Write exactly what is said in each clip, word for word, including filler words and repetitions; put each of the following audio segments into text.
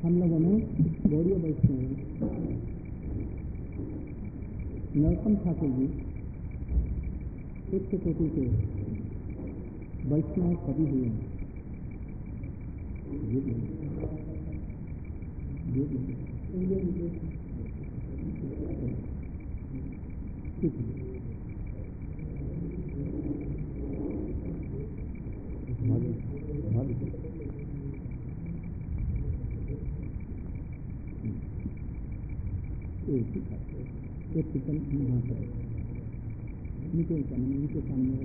हम लोगों ने गौड़ीय वैष्णव नरोत्तम ठाकुर जी उच्च कोटि के वैष्णव कवि हुए हैं। एक किचन वहाँ पर नीचे नीचे सामने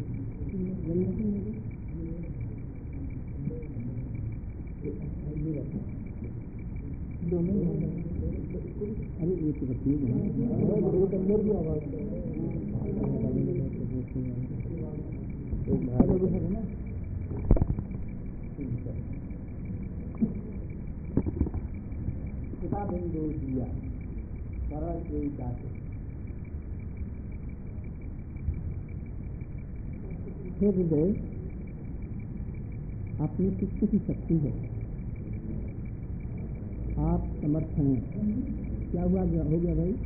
दोनों अरे एक रखिए अंदर भी आवाज है ना। किताब हिंदू दिया सरल कोई जाते हे हृदय, आप में किसकी की शक्ति है, आप समर्थ हैं। क्या हुआ हो गया भाई?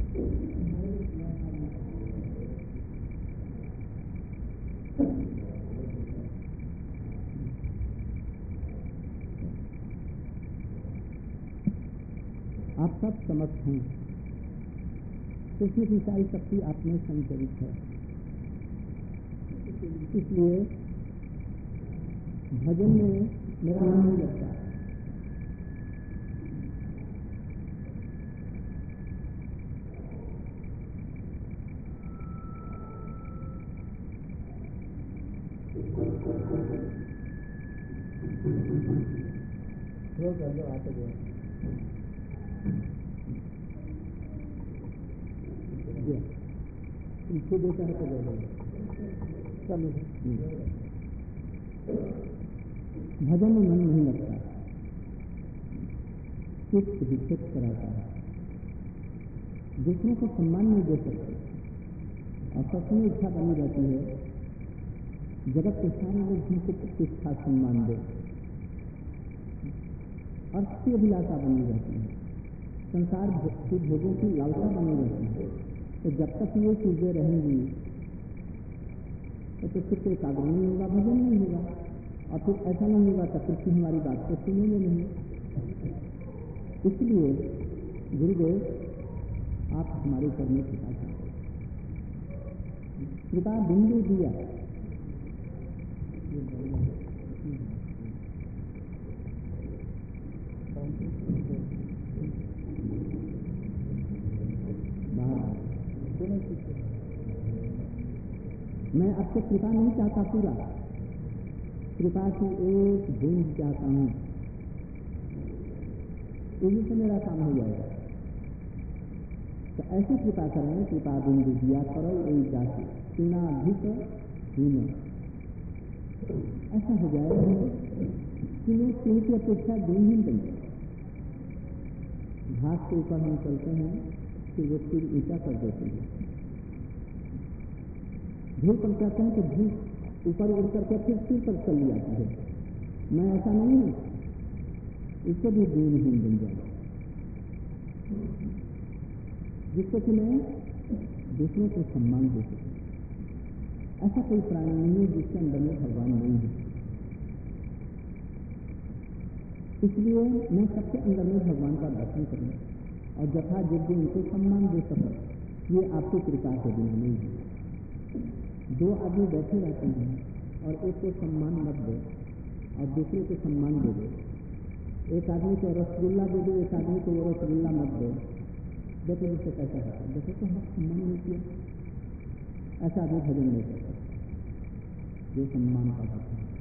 आप सब समर्थ हैं, कृष्ण की सारी शक्ति आप में संचरित है। इसलिए भजन में मेरा मन नहीं लगता। आते गए इनको देता है तो भजन में मन नहीं लगता, चित्त विक्षिप्त कराता है, दूसरों को सम्मान नहीं दे सकते और सबकी इच्छा बनी रहती है जगत के सारे लोग जिनको प्रतिष्ठा सम्मान दे और की अभिलाषा बनी रहती है, संसार के भोगों की लालसा बनी रहती है। तो जब तक ये चीजें रहेंगी तो फिर तो एकाग्र नहीं होगा, भजन नहीं होगा, और फिर ऐसा नहीं होगा तो फिर हमारी बात को सुनेंगे नहीं। इसलिए गुरुदेव आप हमारे ऊपर में कृपा करें, कृपा बिंदु दिया। मैं आपसे कृपा नहीं चाहता, पूरा कृपा की एक बूंद चाहता हूं, इसी से मेरा काम हो जाएगा। तो ऐसी कृपा करें, कृपा बिंदु दिया करो यही जाति सीनाधिक हीन, ऐसा हो जाएगा कि लोग तीन की अपेक्षा दिन ही बन जाए। घास के ऊपर हम चलते हैं कि वो सिर ऊंचा कर देते हैं, धूल पर कहते हैं कि धूल ऊपर उड़ करके फिर सिर पर चल जाती है। मैं ऐसा नहीं हूं, इससे भी दिनहीन बन जाए, जिससे कि मैं दूसरों को सम्मान दे सकूं। ऐसा कोई प्राणी नहीं है जिसके अंदर में भगवान नहीं है। इसलिए मैं सबके अंदर में भगवान का दर्शन करूं और जथा योग्य उनको सम्मान दे सकूं, ये आपकी कृपा के बिना नहीं है। दो आदमी बैठे रहते हैं और एक को सम्मान मत दो और दूसरे को सम्मान दे दो। एक आदमी को रसगुल्ला दे दो, एक आदमी को वो रसगुल्ला मत दो। देखो जिससे कैसा होता है, देखो तो हम सम्मान नहीं किया, ऐसा आदमी भजन नहीं करता जो सम्मान का होता है।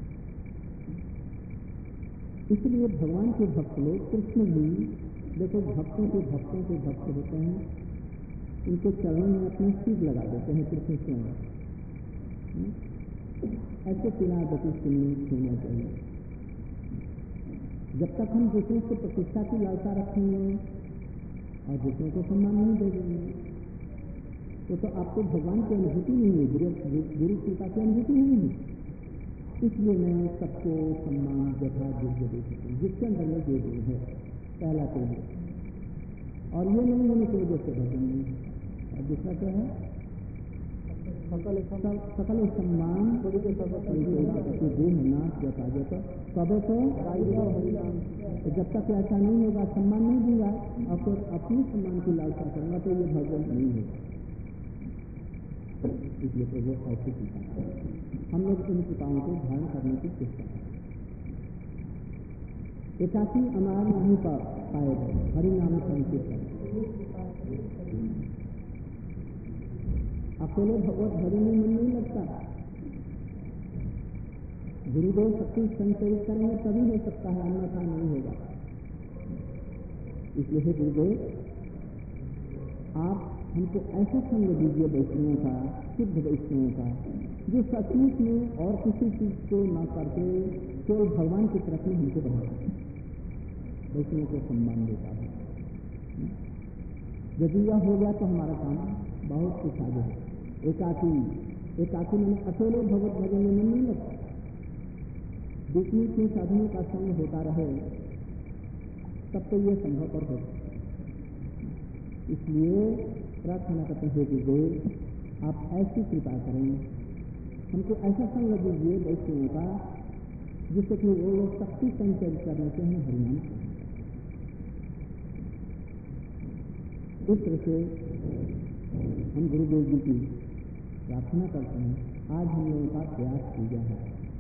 इसलिए भगवान के भक्त लोग, कृष्ण भी देखो भक्तों के भक्तों के भक्त होते हैं, उनको चरणों में अपने सिर लगा देते हैं कृष्ण स्वयं। ऐसे पिनागति सुननी होना चाहिए। जब तक हम दूसरों को प्रतिष्ठा की लालसा रखेंगे और दूसरों को सम्मान नहीं दे देंगे तो, तो आपको भगवान की अनुभूति नहीं होगी, गुरु कृपा की अनुभूति नहीं होगी। इसलिए मैं सबको सम्मान जथा योग्य दे सकूँ, जिसके अंदर में जो गुण है कहलाते हैं, और ये नहीं होने की वजह से भजन नहीं है। और दूसरा क्या है, सकल सकल सम्मान देहनाथ जताजत कबे तो जब तक ऐसा नहीं होगा, सम्मान नहीं दूंगा और फिर अपनी सम्मान की लालसा करूंगा तो ये भजन नहीं होगा। इसलिए तो वो ऐसी कृपा है, हम लोग इन कृपाओं को धारण करने की चेष्टा करें। एकाकी अमार नहीं पा पाए गए, हरिनाम संकीर्तन अकेले भगवत भजन में मन नहीं लगता। गुरुदेव शक्ति संचरित करेंगे तभी हो सकता है, अन्यथा नहीं होगा। इसलिए हे गुरुदेव, आप हमको ऐसा संग दीजिए वैष्णवों का, शुद्ध वैष्णवों का, जो सचमुच में और किसी चीज को न करके केवल भगवान की तरफ में हमको बढ़ाता है, वैष्णवों को सम्मान देता है। यदि यह हो गया तो हमारा काम बहुत कुछ आगे है। एकाकी एकाकी मैंने अकेले भगवत भजन में मन नहीं लगता। बीच में क्यों साधनों का संग होता रहे, तब तो ये संभव पर हो। इसलिए प्रार्थना करते हैं कि गुरु आप ऐसी कृपा करें, हमको ऐसा संग दीजिए वैष्णवों का, जिससे कि वो लोग शक्ति संचरित करने से हम हरिनाम करें। इस तरह से हम गुरुदेव जी की प्रार्थना करते हैं। आज हम लोगों का व्यास पूजा है।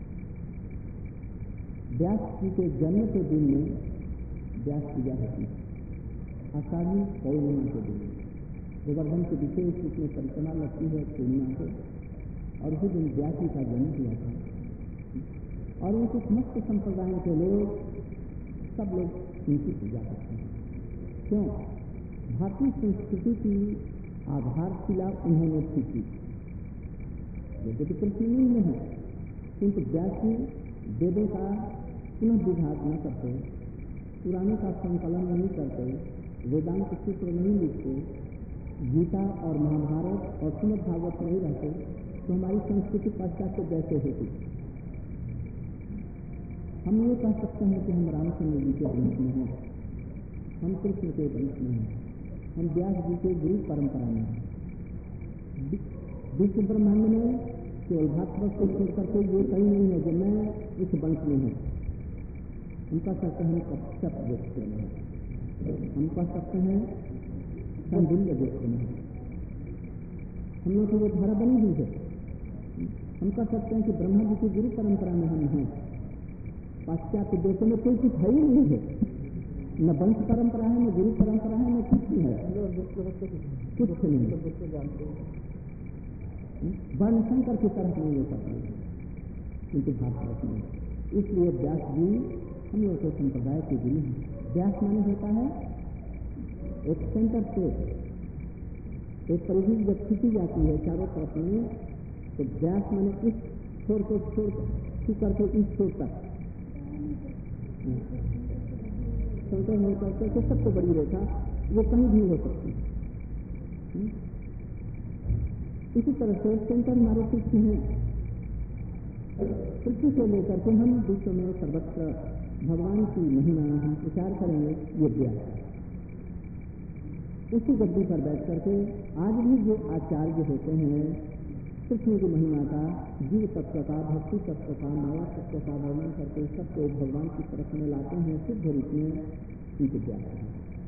व्यास जी के जन्म के दिन में व्यास पूजा होती है, आषाढ़ी पौर्णिमा के दिन। गोवर्धन के विशेष रूप में परिक्रमा लगती है पूर्णिमा को, और उसी दिन व्यास जी का जन्म हुआ था। और उनके समस्त संप्रदाय के लोग, सब लोग उनकी पूजा करते हैं। क्यों? भारतीय संस्कृति की आधारशिला उन्होंने खींची। यद्यपि कृषि में है, किंतु व्यास जी वेदों का पुनः विभाग न करते, पुराणों का संकलन नहीं करते, वेदांत सूत्र नहीं लिखते, गीता और महाभारत और श्रीमद् भागवत नहीं रहते, तो हमारी संस्कृति पाश्चात्य जैसे होती। हम ये कह सकते हैं कि हम रामचंद्र जी के वंश में हैं, हम कृष्ण के वंश में हैं, हम व्यास जी के गुरु परंपरा में हैं। विश्व ब्रह्मांड में केवल भारतवर्ष को छोड़ करके ये कहीं नहीं है जो मैं इस वंश में हूँ। हम कह सकते हैं कश्यप गोत्र में है, हम कह सकते हैं संदिल्य गोत्र में है, हम लोग की वो धारा बनी हुई है। हम कह सकते हैं कि ब्रह्मा जी की गुरु परंपरा में हम हैं। पाश्चात्य देशों में कोई कुछ है ही नहीं है, न वंश परंपरा है, न गुरु परंपरा है, न कुछ नहीं है, कुछ नहीं। वर्ण शंकर की तरफ नहीं हो सकती, किंतु भारतवर्ष में। इसलिए व्यास जी हम लोग के संप्रदाय के गुरु हैं। व्यास माने होता है एक सेंटर से एक परिधि जब खींची जाती है चारों तरफ में, तो व्यास माने इस छोर को छोड़ छू करके इस छोर तक सेंटर हो करके तो सबसे बड़ी रेखा वो कहीं भी हो सकती है। इसी तरह से सेंटर हमारे पृथ्वी है। पृथ्वी से लेकर के हम विश्व में सर्वत्र भगवान की महिमा हम प्रचार करेंगे। ये व्यास उसी गद्दी पर बैठ करके आज भी जो आचार्य होते हैं कृष्ण की महिमा का, जीव तत्व का, भक्ति तत्व का, माया तत्व का वर्णन करके सबको भगवान की तरफ में लाते हैं शुद्ध रूप में। उनके व्यास है।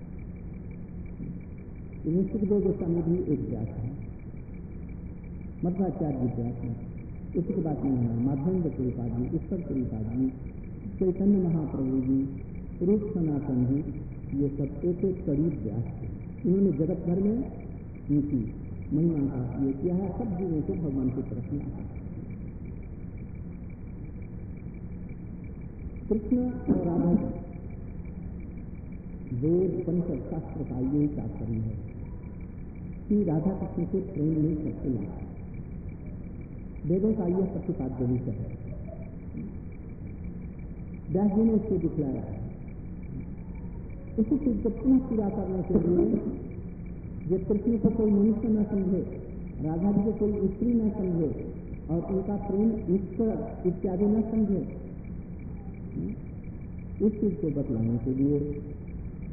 इन्हें सुखदेव गोस्वामी भी एक व्यास है, मध्वाचार्य व्यास है। उसी के बाद में है माधवेंद्र त्रिपाद जी, ईश्वर त्रिपाद जी, चैतन्य महाप्रभु जी, रूप सनातन जी, ये सब एक एक करीब व्यास थे। इन्होंने जगत भर में उनकी महिमा का ये किया है, सब जीवों को भगवान की तरफ में आता है। कृष्ण और राधा वेद उपनिषद शास्त्र का यही तात्पर्य है कि राधा कृष्ण के प्रेम में सबसे लाभ। वेदों का यह प्रतिपाद्य विषय है। व्यास जी ने इसको दिखलाया। उसी चीज को पुनः पूरा करने के लिए जब कृष्ण को कोई मनुष्य न समझे, राधा जी को कोई स्त्री न समझे और उनका प्रेम ईश्वर इत्यादि न समझे, इस चीज को बतलाने के लिए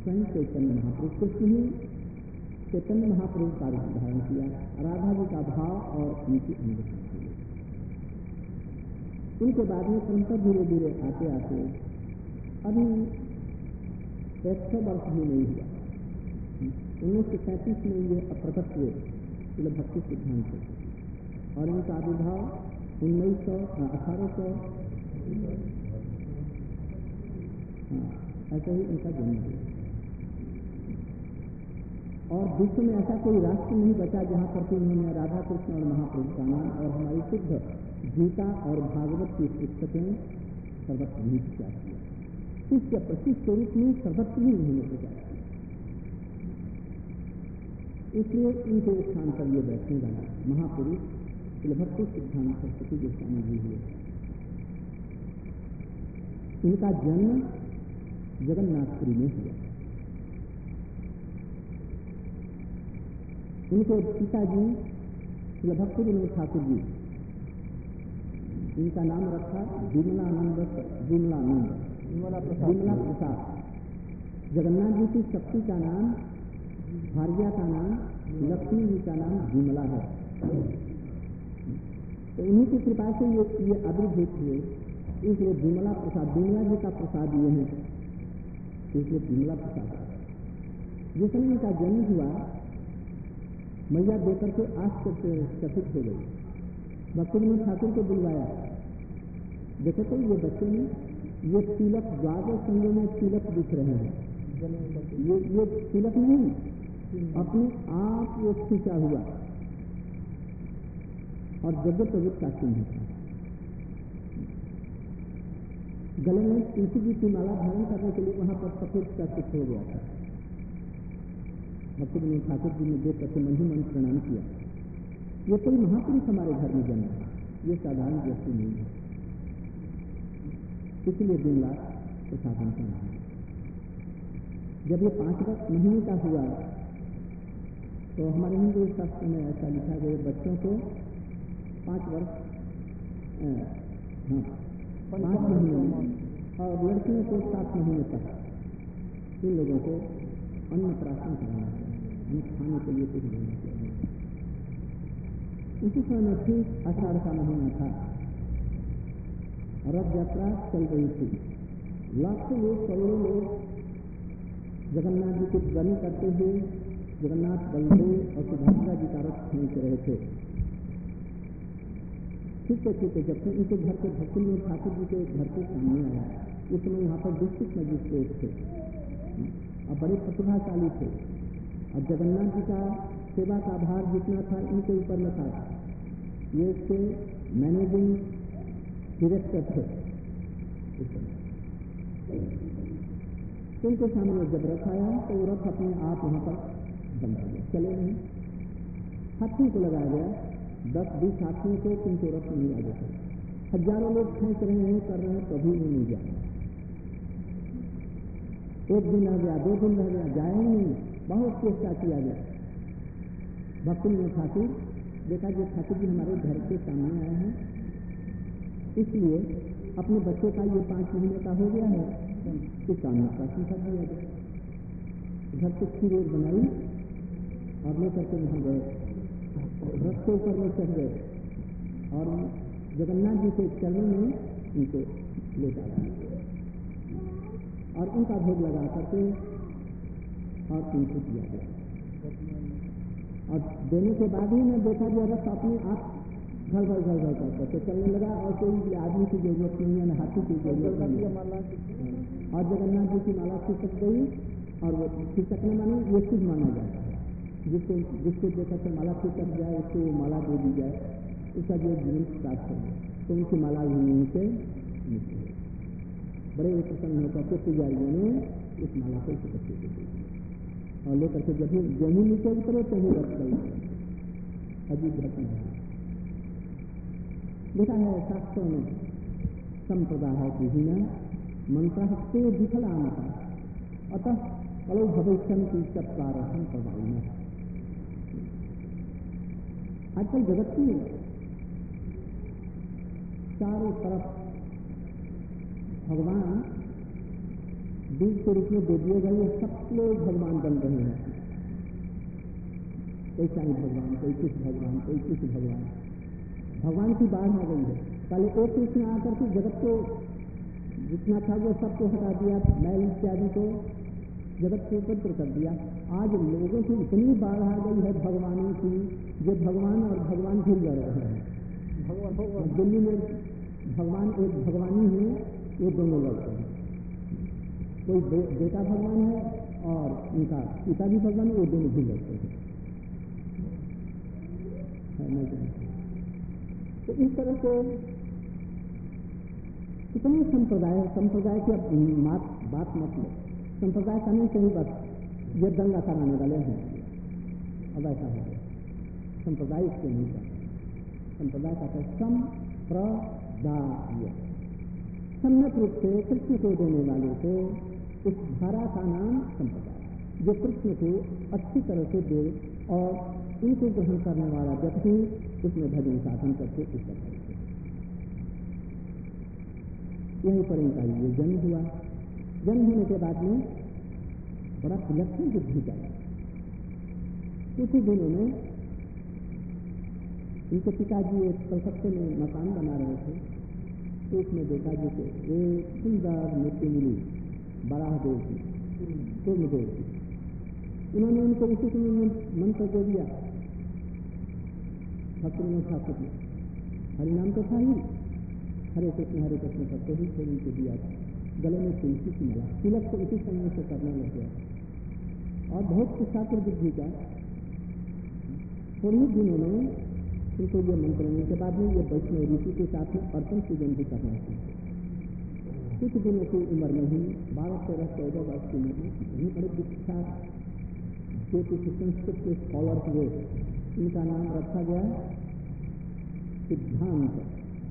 स्वयं चैतन्य महापुरुष कृष्ण ही चैतन्य महापुरुष का रूप धारण किया, राधा जी का भाव और उनकी अंगता की। उनके बाद में क्रमशः धीरे धीरे आते आते अभी एक सौ वर्ष भी नहीं हुआ, उन्नीस सौ पैंतीस में ये अप्रकट हुए शिल भक्ति सिद्धांत से, और इनका आविर्भाव उन्नीस सौ अठारह सौ ऐसे ही इनका जन्म हुआ। और विश्व में ऐसा कोई राष्ट्र नहीं बचा जहाँ पर कि उन्होंने राधा कृष्ण और महाप्रभु का नाम और हमारी शुद्ध गीता और भागवत की पुस्तकें सर्वत्र नहीं प्रचार किया, शिष्य प्रशिष्ट स्वरूप में सर्वत्र ही उन्होंने प्रचार किया। इसलिए इनके स्थान पर ये बैठने वाला महापुरुष शिल भक्ति सिद्धांत सरस्वती गोस्वामी जी हुए। इनका जन्म जगन्नाथपुरी में हुआ। इनके पिताजी शिल भक्ति विनोद ठाकुर जी, इनका नाम रखा विमलानंद विमलानंद विमला प्रसाद। जगन्नाथ जी की शक्ति का नाम, भार्या का नाम, लक्ष्मी जी का नाम विमला है। तो इन्हीं की कृपा से ये ये आविर्भूत हुए, इसलिए विमला प्रसाद, विमला जी का प्रसाद ये है, इसलिए विमला प्रसाद। जिस समय इनका जन्म हुआ, मैया देकर के आश्चर्यचकित हो गई। भक्ति विनोद ठाकुर को बुलवाया, देखो तो ये बच्चे में ये तिलक, द्वादश संगों में तिलक दिख रहे हैं, ये ये तिलक नहीं, अपने आप ये खींचा हुआ और जगत जगत का चिन्ह था। गले में तुलसी जी की माला धारण करने के लिए वहां पर सफेद का कुछ हो गया था। भक्ति विनोद ठाकुर जी ने देख करके मन ही मन प्रणाम किया, ये कोई महापुरुष हमारे घर में जन्मा, ये साधारण व्यक्ति नहीं है, इसलिए विमला प्रसादन का नाम है। जब ये पांच वर्ष महीने का हुआ तो हमारे हिंदू शास्त्र में ऐसा लिखा गया, बच्चों को पांच वर्ष हाँ पांच महीने और लड़कियों को सात महीने तक इन लोगों को अन्न प्राशन कराना चाहिए, खाने के लिए कुछ देना चाहिए। उसी समय ठीक आषाढ़ का महीना था, रथ यात्रा चल रही थी, लाखों लोग, करोड़ों लोग जगन्नाथ जी को गनी करते हुए जगन्नाथ बलदेव और सुभद्रा जी का रथ खींच रहे थे। ठीक ठीक है, जब इनके घर के भक्ति विनोद ठाकुर जी के घर के सामने आया, उस समय यहाँ पर डिस्ट्रिक्ट मजिस्ट्रेट थे और बड़े प्रतिभाशाली थे, और जगन्नाथ जी का सेवा का भार जितना था इनके ऊपर न था, ये इसके मैनेजिंग डायरेक्टर थे। उनके सामने जब रथ आया तो वो रथ अपने आप वहाँ पर बंद हो गया, चले नहीं। हाथियों को लगाया गया, दस बीस हाथियों को, उनको रथ नहीं आ जाता, हजारों लोग खींच रहे हैं, कर रहे हैं, कभी भी नहीं जाए। एक दिन रह गया, दो दिन रह गया, जाए ही नहीं, बहुत चेष्टा किया गया। भक्ति विनोद ठाकुर देखा जो ठाकुर जी हमारे घर के सामने आए हैं, इसलिए अपने बच्चे का ये पांच महीने का हो गया है, इस सामने प्राशन कर दिया गया। घर से खीर बनाई और लेकर के वहां गए, रथ के ऊपर में चढ़ गए और जगन्नाथ जी के चरणों में उनको ले जाया और उनका भोग लगा करके और उनको दिया गया। और देने के बाद ही मैं देखा जो रथ अपने आप घर घर घर घर करके चलने लगा और कोई आदमी की जरूरत नहीं है, न हाथी की जरूरत नहीं है। और जगन्नाथ जी की माला खिसक गई, और वो खिसकने माने ये शुभ माना जाता है, जिसको जिसको देखकर के माला खिसक जाए उसको वो माला दे दी जाए, उसका जो जीवन प्राप्त हो तो उनकी माला भी से निकले। बड़े प्रसन्न होकर के पुजारियों ने इस माला को सुरक्षित दे दी और लेकर के जब जमीन नीचे उतरे तो ही रख गई। अजीब घटना है, देखा है शास्त्रों में संप्रदाय की हिना मंत्र ते विफलामता अतः कलौ भविष्यन्ति चत्वारः संप्रदायिनः। आजकल जगत की चारों तरफ भगवान बीज के रूप में दे दिए गए, ये सब लोग भगवान बन रहे हैं। कोई साईं भगवान, कोई कुछ भगवान, कोई कुछ भगवान। भगवान की बाढ़ आ गई है। पहले एक कृष्ण आकर के जगत को जितना था वो सबको हटा दिया, मैल इत्यादि को जगत को पवित्र कर दिया। आज लोगों की इतनी बाढ़ आ गई है भगवानों की, जो भगवान और भगवान भूल जा रहे हैं। भगवान दिल्ली में भगवान एक भगवानी है, ये दोनों लड़ते हैं। कोई बे, बेटा भगवान है और उनका पिता भी भगवान है, वो दोनों भी लड़ते हैं। तो इस तरह से कितने संप्रदाय संप्रदाय की अब बात बात मत लो। संप्रदाय करने से ही बस ये दंगा कराने वाले हैं। अब ऐसा है संप्रदाय इसके नहीं करते। संप्रदाय का संप्रदाय सम्यक रूप से कृष्ण को देने वाले को उस धारा का नाम संप्रदाय, जो कृष्ण को अच्छी तरह से दे और उनको ग्रहण करने वाला व्यक्ति उसमें भजन साधन करके इस तरह से यहीं पर इनका ये जन्म हुआ। जन्म होने के बाद में बड़ा विलक्षण बुद्धि का कुछ ही दिनों में इनके पिताजी एक कलकत्ते में मकान बना रहे थे, तो उसमें देखा जैसे एक सुंदर मूर्ति मिली बराह देव की, पूर्ण देव की। उन्होंने उनको उसी समय मंत्र दे दिया, भक्तों ठाकुर ने हरि नाम तो था ही, हरे कृष्ण हरे कृष्ण करते ही फिर उनको दिया था। गले में तुलसी की माला, तिलक को उसी समय से करने लग गया और बहुत कुशाकुर बुद्धि का थोड़े दिनों में उनको ये मंत्र लेने के बाद में ये वैष्णव ऋषि के साथ में अर्पण पूजन भी करना चाहिए। कुछ दिनों की उम्र में ही बारह तेरह चौदह वर्ष की उम्र में इतने बड़े विख्यात जो कुछ संस्कृत के स्कॉलर हुए, इनका नाम रखा गया सिद्धांत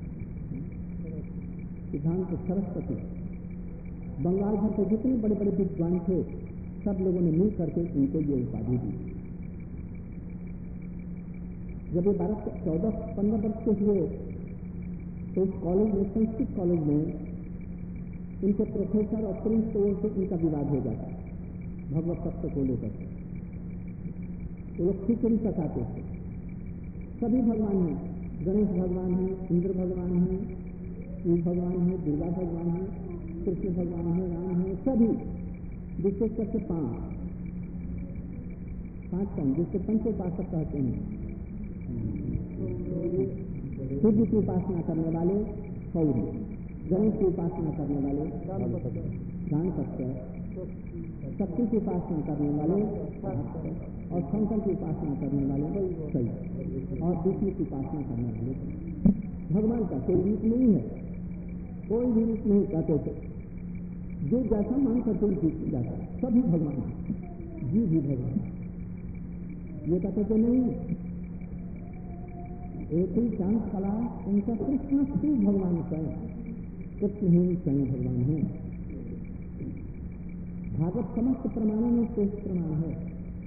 सिद्धांत सरस्वती। बंगाल भर के जितने बड़े बड़े विद्वान थे सब लोगों ने मिल करके इनको ये उपाधि दी। जब ये बारह चौदह पंद्रह वर्ष के हुए तो उस कॉलेज में, संस्कृत कॉलेज में इनके प्रोफेसर और प्रिंसिपल से इनका विवाद हो जाता भगवत तत्व को लेकर। तो लोग खिचड़ी पकाते थे। सभी भगवान हैं, गणेश भगवान है, इंद्र भगवान है, शिव भगवान है, दुर्गा भगवान है, कृष्ण भगवान है, राम है, सभी विशेष करके पांच पांच कौन जिसको पंचोपासक कहते हैं। सूर्य की उपासना करने वाले सौर्य, गणेश की उपासना करने वाले गाणपत्य, शक्ति की उपासना करने वाले और शंकर की उपासना करने वाले सही, और विष्णु की उपासना करने वाले। भगवान का कोई रूप नहीं है, कोई भी रूप नहीं कहते थे। जो जैसा मान करते उनकी जाता, सभी भगवान, जी भी भगवान, ये कहते थे नहीं। एक ही शांत कला उनका कृष्ण शिव भगवान स्वयं, कृष्ण ही स्वयं भगवान है। भागवत समस्त प्रमाणों में श्रेष्ठ प्रमाण है।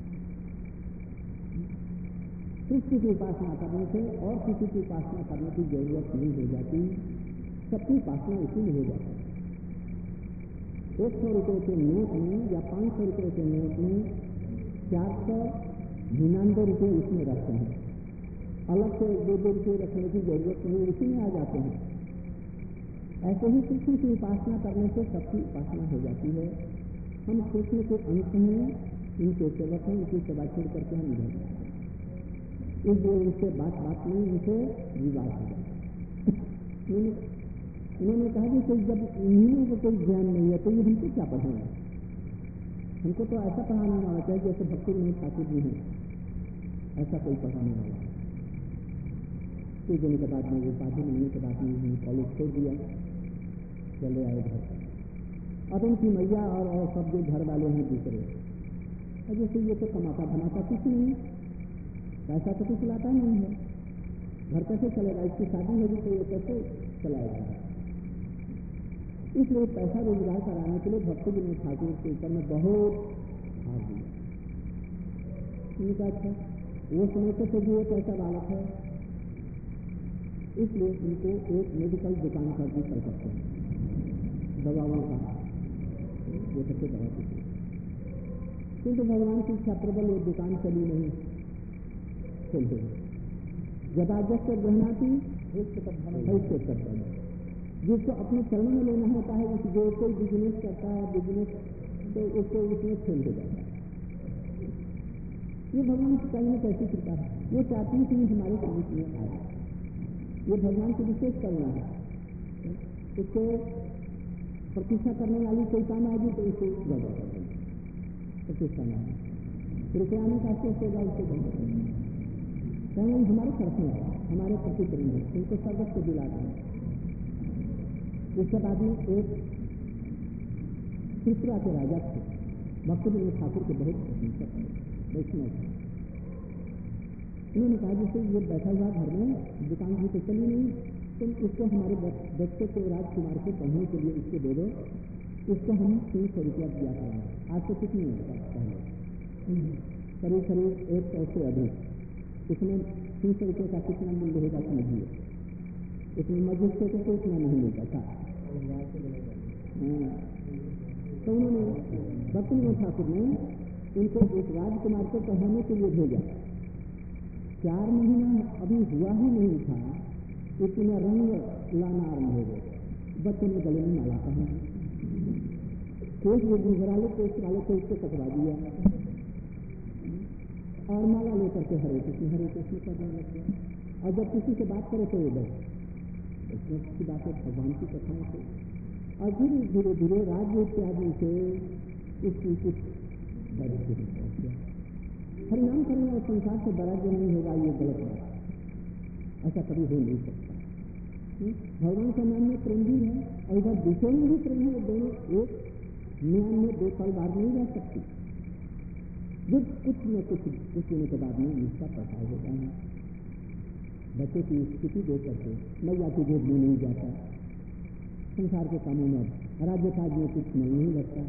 कृष्ण की उपासना करने से और किसी की उपासना करने की जरूरत नहीं हो जाती, सबकी उपासना इसीलिए हो जाती है। एक सौ रुपये के नोट में या पांच सौ रुपये के नोट में चार सौ निन्यानवे रुपये उसमें रखते हैं, अलग से दो दो रुपये रखने की जरूरत नहीं, उसी में आ जाते हैं। ऐसे ही कृष्ण की उपासना करने से सबकी उपासना हो जाती है। हम कृष्ण के अंश हैं, इनके सेवक हैं, इनकी सेवा छोड़ करके हम इधर जाते हैं। इसलिए उनसे बात बात में उनसे विवाद हो जाता है। उन्होंने कहा कि कोई जब इन्हीं को कोई ज्ञान नहीं है तो ये हमको क्या पढ़ाएंगे, हमको तो ऐसा पढ़ाना वाला चाहिए जैसे भक्ति विनोद ठाकुर जी हैं, ऐसा कोई पढ़ाने वाला है। कुछ दिन के बाद में वो उपाधि मिलने के बाद में कॉलेज छोड़ दिया, चले आए घर। अब उनकी मैया और, और सब जो घर वाले हैं दूसरे, और जैसे ये तो कमाता धमाता कुछ नहीं, पैसा तो कुछ लाता नहीं है, घर कैसे चलेगा, इसकी शादी होगी तो ये कैसे चलाएगा। इसलिए पैसा रोजगार कराने के लिए भक्ति विनोद ठाकुर के ऊपर में बहुत भार दिया। उनका अच्छा वो समझते थे कि ये पैसा बालक है, इसलिए उनको एक मेडिकल दुकान पर भी कर सकते हैं, दवाओं का ये सबसे बड़ा कुछ, क्योंकि भगवान की इच्छा प्रबल, वो दुकान चली नहीं, चल गई जबरदस्त रहना थी ऐसे करता है। जिसको अपने चरणों में लेना होता है, उस जो कोई बिजनेस करता है, बिजनेस तो उसको उसमें फेल हो जाता है। ये भगवान की कहीं कैसी कृपा है, वो चाहते हैं कि हमारे समझ में आए, ये भगवान की विशेष करुणा है। उसको प्रतिष्ठा करने वाली कोई काम आएगी तो उसको गड़बड़ कर देंगे, प्रतिष्ठा नहीं रुपया आने का सोच होगा, उसको गड़बड़ कर देंगे। कहीं हमारे तरफ में है, हमारे प्रति प्रेम है, उनको सर्वस्व दिलाते हैं। इसके बाद में एक त्रिपुरा के राजा थे, भक्तविनोद ठाकुर के बहुत प्रशंसक थे, वैष्णव थे। उन्होंने कहा जैसे ये बैठा हुआ घर में दुकान भी तो चली नहीं, तुम इसको हमारे बच्चे को राजकुमार को पढ़ने के लिए इसको दे दो, इसको हम तीन सौ रुपया दिया करेंगे। आज तो कुछ नहीं होता, पहले करीब करीब एक सौ से अधिक, इसमें तीन सौ रुपये का कितना मूल्य होगा समझिए, इसमें मजदूर को तो इतना नहीं मिलता था। तो उन्होंने भक्तविनोद ठाकुर ने उनको उस राजकुमार को पढ़ाने के लिए भेजा। चार महीना अभी हुआ ही नहीं था, इतना रंग लाना आरंभ हो गए। बच्चे ने गले में माला पहना, कोई ये गुजरा लो कोच वाले को उसको कटवा दिया और माला लेकर के हरे कृष्ण हरे कृष्ण करने लगे। और जब किसी से बात करे तो ये बस की बात है, भगवान की कथाओं से, और धीरे धीरे धीरे राज्य इत्यादि से उसकी कुछ बड़ी शुरू पहुंच गया। हरिनाम करने और संसार से बड़ा जो नहीं होगा, ये गलत बात, ऐसा कभी हो नहीं सकता। भगवान का नाम में प्रेम भी है और इधर दूसरे में भी प्रेम है, दोनों एक न्याय में दो साल बाद नहीं जा सकती। जब कुछ न कुछ कुछ दिनों के बाद में इसका प्रभाव होता है। बच्चे की स्थिति देख करके मैया की गोद में नहीं जाता, संसार के कामों में राज्य काज में कुछ नहीं, नहीं लगता।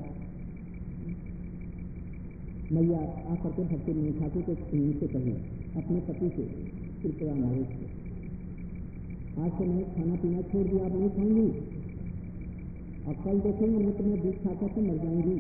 मैया आकर के भक्तविनोद ठाकुर को से कही अपने पति से, कृपया नारे से, आज से मैंने खाना पीना छोड़ दिया, अब नहीं खाऊंगी, और कल देखेंगे मैं तुम्हें दूध खाकर के मर जाऊंगी।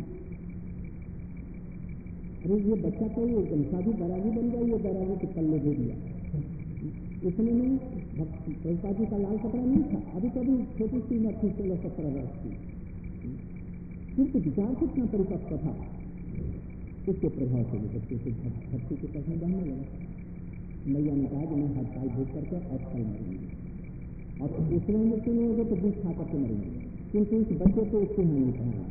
अरे ये बच्चा तो ये गमसादी बैरागी बन गया, ये बैरागी के पल्ले दे दिया। इसमें में प्रभुपाद जी का लाल कपड़ा नहीं था, अभी तो अभी छोटी सी उम्र थी, सोलह सत्रह वर्ष की, सिर्फ विचार कितना परिपक्व था, उसके प्रभाव से बच्चे से भक्ति के प्रश्न बढ़ने लगा। मैया ने कहा कि मैं हर साल भोग करके और फल मरूंगी, और दूसरे मृत्यु नहीं होगा तो दूध खा करके मरूंगी, क्योंकि उस बच्चे को उसको नहीं कहा।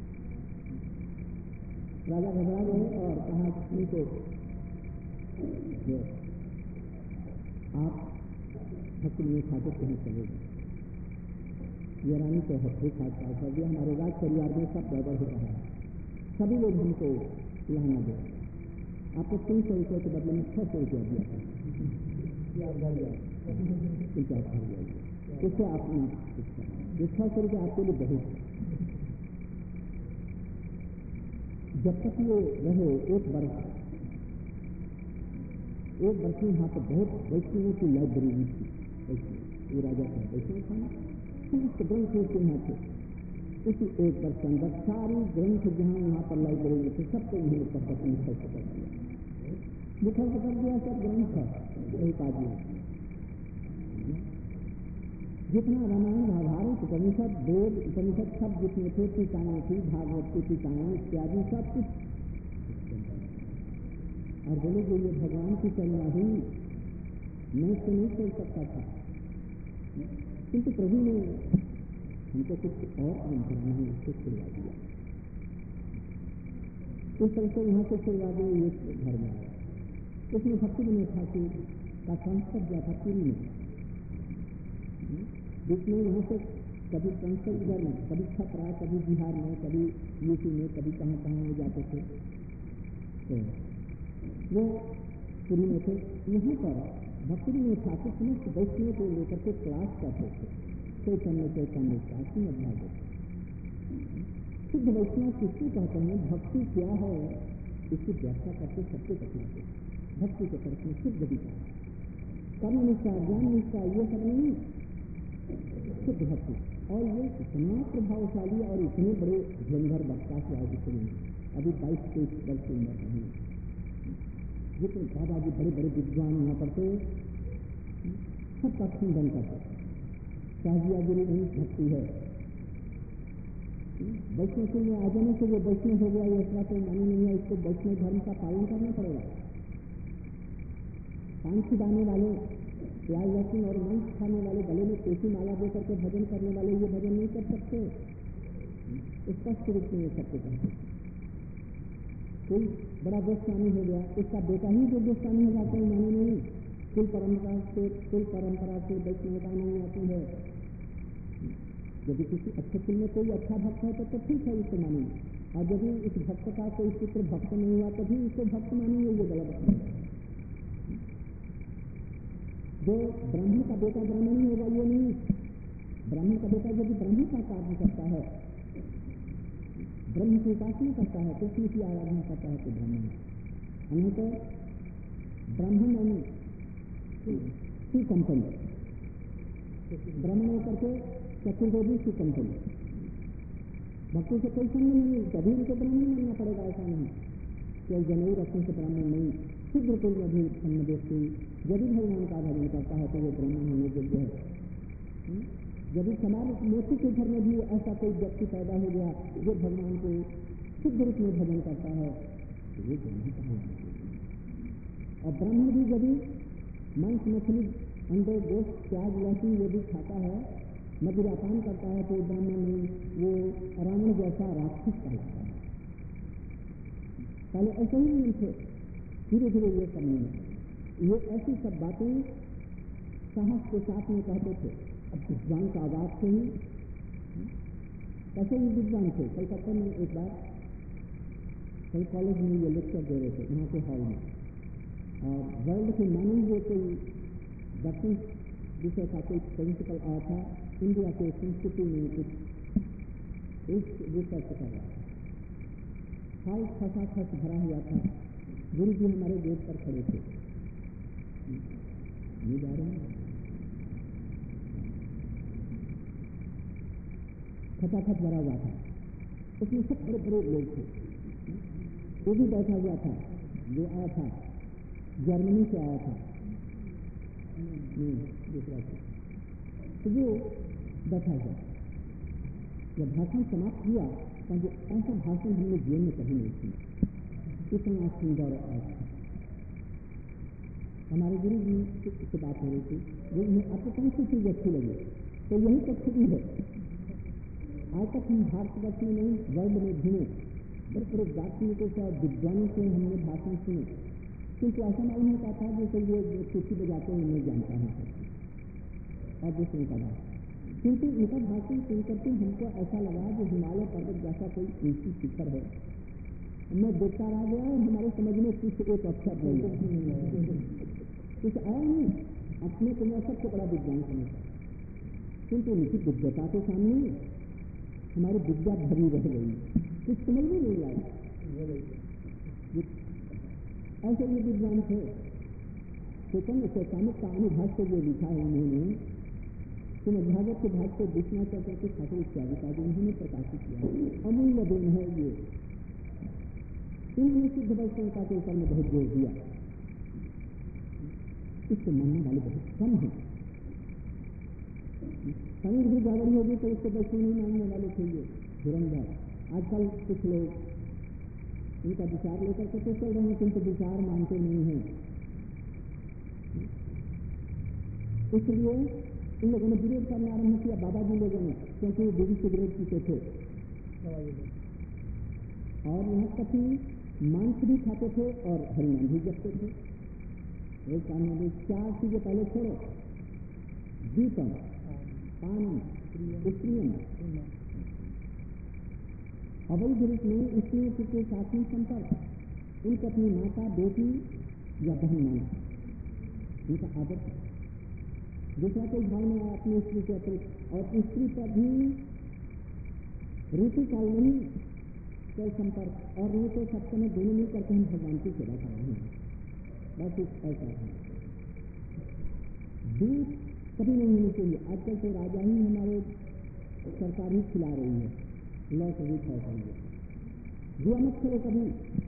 राजा घबरा गए और कहा उनको आप भक्तविनोद ठाकुर कहीं चले गए, ये रानी को हफ्ते साथ साल कर दिया, हमारे राज परिवार में सब गड़बड़ हो रहा है, सभी लोग हमको लाना दे, आपको तीन सौ रुपये के बदले में छः सौ रुपया दिया था, उससे आप ये छः सौ रुपये आपके लिए बहुत है। जब तक ये रहे एक वर्ष, एक वर्ष में यहाँ पर बहुत वैष्णवों की लाइब्रेरी थी, ये राजा का वैष्णव था ना, समस्त ग्रंथ उसके यहाँ थे। उसी एक वर्ष के अंदर सारी ग्रंथ जहाँ यहाँ पर लाइब्रेरी थे सबको उन्होंने पढ़कर मुखर पकड़ दिया, मुखर पकड़ दिया, सब ग्रंथ है एक आदमी। जितना रामायण महाभारत उपनिषद वेद उपनिषद सब जितने थे, टीकाएँ थी, भागवत की टीकाएँ इत्यादि सब कुछ, और बोले जो ये भगवान की करुणा हुई, मैं इसको नहीं छोड़ सकता था, किंतु प्रभु ने हमको कुछ और काम कराना है, उसको छुड़वा दिया। इस तरह से यहाँ से छुड़वा दिया, ये घर में आया। उसमें भक्तविनोद ठाकुर का ट्रांसफर दिया था पूरी में, जिसमें यहाँ से कभी ट्रांसफर इधर में, कभी छपरा, कभी बिहार में, कभी यूपी में, कभी कहाँ कहाँ हो जाते थे, तो वो पूरी में थे। यहाँ पर भक्तविनोद ठाकुर समस्त वैष्णव को लेकर के क्लास करते थे, चैतन्य चैतन्य काशी अध्याय। शुद्ध वैष्णव किसको कहते हैं, भक्ति क्या है इसकी व्याख्या करके सबको बताते। भक्ति के तरफ में शुद्ध विचार, कर्म निष्ठा, ज्ञान निष्ठा, ये सब नहीं, शुद्ध भक्ति। और ये इतना प्रभावशाली और इतने बड़े धुरंधर वक्ता से आगे चले, अभी बाईस तेईस वर्ष की उम्र नहीं, जितने दादाजी बड़े बड़े विद्वान यहाँ पर थे, सबका खंडन करते। शाहजियागिरी नहीं भक्ति है, वैष्णव में आ जाने से जो वैष्णव हो गया, ये ऐसा कोई मानी नहीं है, इसको वैष्णव धर्म का पालन करना पड़ेगा। पान छिड़ाने वाले, प्याज लहसुन और मांस खाने वाले, गले में पेशी माला दे करके भजन करने वाले ये भजन नहीं कर सकते। स्पष्ट रूप में ये सबके कहते। कोई बड़ा गोस्वामी हो गया, उसका बेटा ही जो गोस्वामी होगा कोई माने नहीं। कुल परंपरा से कुल परंपरा से वैष्णवता नहीं आती है। यदि किसी अच्छे कुल में कोई अच्छा भक्त है तो, तो ठीक है, इसको मानिए, और यदि इस भक्त का कोई पुत्र भक्त नहीं हुआ तभी इसको भक्त मानिए, ये गलत है। जो ब्राह्मण का बेटा ब्राह्मण ही होगा ये नहीं। ब्राह्मण का बेटा यदि ब्राह्मण का कार्य करता है, ब्रह्म की उपासना करता है, कृष्ण की आराधना करता है तो ब्राह्मण है। नहीं तो ब्राह्मण यानी सी कंपनी, ब्राह्मण होकर के चतुर्वेदी सी कंपनी, भक्तों से कोई संबंध नहीं, तभी उनको ब्राह्मण मानना पड़ेगा। ऐसा नहीं कोई जनेऊ रखने से ब्राह्मण नहीं। शुद्ध कुल में भी अन्न व्यक्ति यदि भगवान का भजन करता है तो वो ब्राह्मण होने योग्य है। यदि समाज मोती के घर में भी ऐसा कोई व्यक्ति पैदा हो गया जो भगवान को शुद्ध रूप में भजन करता है तो वो ब्राह्मण कहलाना चाहिए। और ब्राह्मण भी यदि मांस मछली अंडे गोश्त प्याज लहसुन यदि खाता है, मदिरापान करता है तो ब्राह्मण नहीं, वो रावण जैसा राक्षस कहलाता है। पहले ऐसे ही नहीं थे, धीरे धीरे ये करने में ये ऐसी सब बातें साहस के साथ में कहते थे। अब विद्वान का आवाज से ही कैसे ही विद्वान थे। कलकत्ता में एक बार कई कॉलेज में ये लेक्चर दे रहे थे यहाँ के हॉल में, और वर्ल्ड के मानी हुए कोई दक्षिण विषय का कोई प्रिंसिपल आया था, इंडिया के संस्कृति में कुछ एक रिसर्च कर रहा था। हॉल खसा खस भरा हुआ था। गुरु जी हमारे गेट पर खड़े थे, ये जा रहे हैं, खचाखच भरा हुआ था। उसमें सब बड़े बड़े लोग थे। वो भी बैठा हुआ था, जो आया था जर्मनी से आया था, दूसरा था, तो वो बैठा हुआ। जब भाषण समाप्त हुआ तो ऐसा भाषण हमने जीवन में कभी नहीं सुना, इतना सुंदर और हमारे गुरु जी से बात हो रही थी, वो उन्हें आपको कौन सी चीज अच्छी लगी, तो यही तो खुदी है। आज तक हम भारतवर्ष में नहीं वर्ल्ड में घूमे, बड़े बड़े दार्शनिकों से और विद्वानों से हमने भाषण सुने, क्योंकि ऐसा मालूम होता था जैसे ये कुर्सी बजाते हैं नहीं जानता है और दूसरों का बात, क्योंकि उनका भाषण सुन करके हमको ऐसा लगा जो हिमालय पर्वत जैसा कोई ऊंची शिखर है। मैं देखता रह गया और हमारे समझ में कुछ एक अक्षर नहीं कुछ आया नहीं। अपने को मैं सबसे बड़ा विद्वान समझता, क्योंकि उनकी विद्वता के सामने हमारी विद्या भरी रह गई, कुछ समझ में नहीं आया। ऐसे ये विद्वान थे। चैतन्य चैतामृत का अनुभाष्य जो लिखा है उन्होंने, श्रीमद् भागवत के भाष्य विष्णाचार्य के ठाकुर इत्यादि का जो उन्होंने प्रकाशित किया, अमूल्य देन है ये। इन्होंने शुद्ध वैष्णवता के ऊपर में बहुत जोर दिया। इसको मानने वाले बहुत कम हैं। कहीं भी गड़बड़ी होगी तो उसको वैष्णव नहीं मानने वाले थे ये धुरंधर। आजकल कुछ लोग इनका विचार लेकर के तो चल रहे हैं, किंतु विचार मानते नहीं हैं। इसलिए इन लोगों ने विरोध करना आरम्भ किया, बाबा जी लोगों ने, क्योंकि वो बीड़ी सिगरेट पीते थे और यहाँ तक कि मांस भी खाते थे और हरिनाम भी जपते थे। एक कहने में चार चीजें पहले छोड़ो, दीपम, पानी, स्त्रियम, अवैध रूप में स्त्रियों के साथ में संपर्क, उनको अपनी माता, बेटी या बहन माना, उनका आदर। दूसरा कोई भाव में आया अपनी स्त्री के अतिरिक्त, और स्त्री पर भी ऋतु काल नहीं कोई संपर्क, और नहीं तो सब समय दोनों मिल करके हम भगवान की सेवा कर रहे हैं, बस ऐसा है। दूध कभी नहीं होनी चाहिए। आजकल तो राजा ही हमारे सरकार ही खिला रही है, लॉटरी ठहर रही है। जुआ मत खेलो कभी,